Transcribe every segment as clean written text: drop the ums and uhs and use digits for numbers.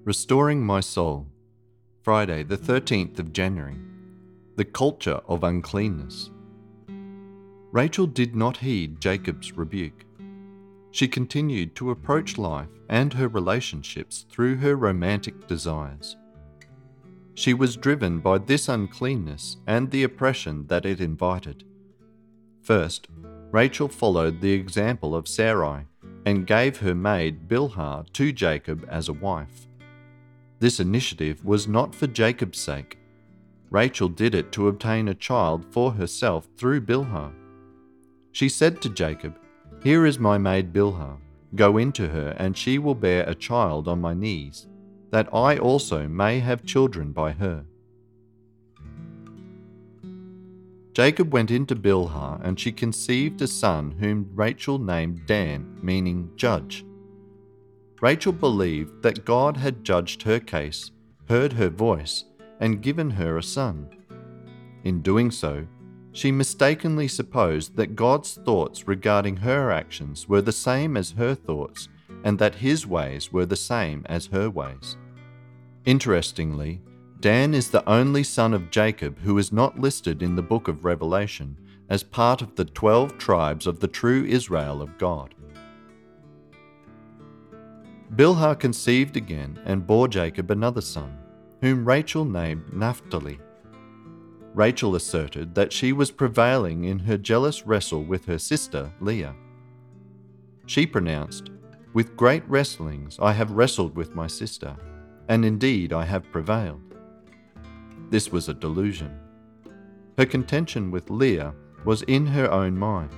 Restoring My Soul, Friday the 13th of January. The Culture of Uncleanness. Rachel did not heed Jacob's rebuke. She continued to approach life and her relationships through her romantic desires. She was driven by this uncleanness and the oppression that it invited. First, Rachel followed the example of Sarai and gave her maid Bilhah to Jacob as a wife. This initiative was not for Jacob's sake. Rachel did it to obtain a child for herself through Bilhah. She said to Jacob, "Here is my maid Bilhah. Go into her, and she will bear a child on my knees, that I also may have children by her." Jacob went into Bilhah, and she conceived a son whom Rachel named Dan, meaning judge. Rachel believed that God had judged her case, heard her voice, and given her a son. In doing so, she mistakenly supposed that God's thoughts regarding her actions were the same as her thoughts, and that his ways were the same as her ways. Interestingly, Dan is the only son of Jacob who is not listed in the book of Revelation as part of the 12 tribes of the true Israel of God. Bilhah conceived again and bore Jacob another son, whom Rachel named Naphtali. Rachel asserted that she was prevailing in her jealous wrestle with her sister Leah. She pronounced, "With great wrestlings I have wrestled with my sister, and indeed I have prevailed." This was a delusion. Her contention with Leah was in her own mind.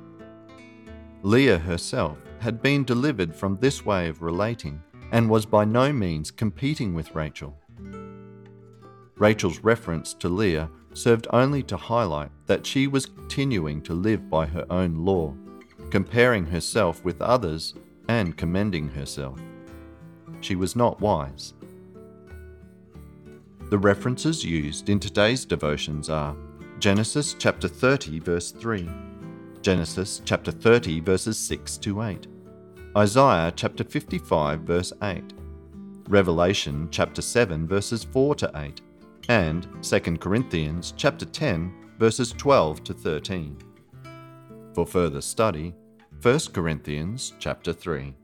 Leah herself had been delivered from this way of relating and was by no means competing with Rachel. Rachel's reference to Leah served only to highlight that she was continuing to live by her own law, comparing herself with others and commending herself. She was not wise. The references used in today's devotions are Genesis chapter 30 verse 3, Genesis chapter 30 verses 6 to 8, Isaiah chapter 55 verse 8, Revelation chapter 7 verses 4 to 8, and 2 Corinthians chapter 10 verses 12 to 13. For further study, 1 Corinthians chapter 3.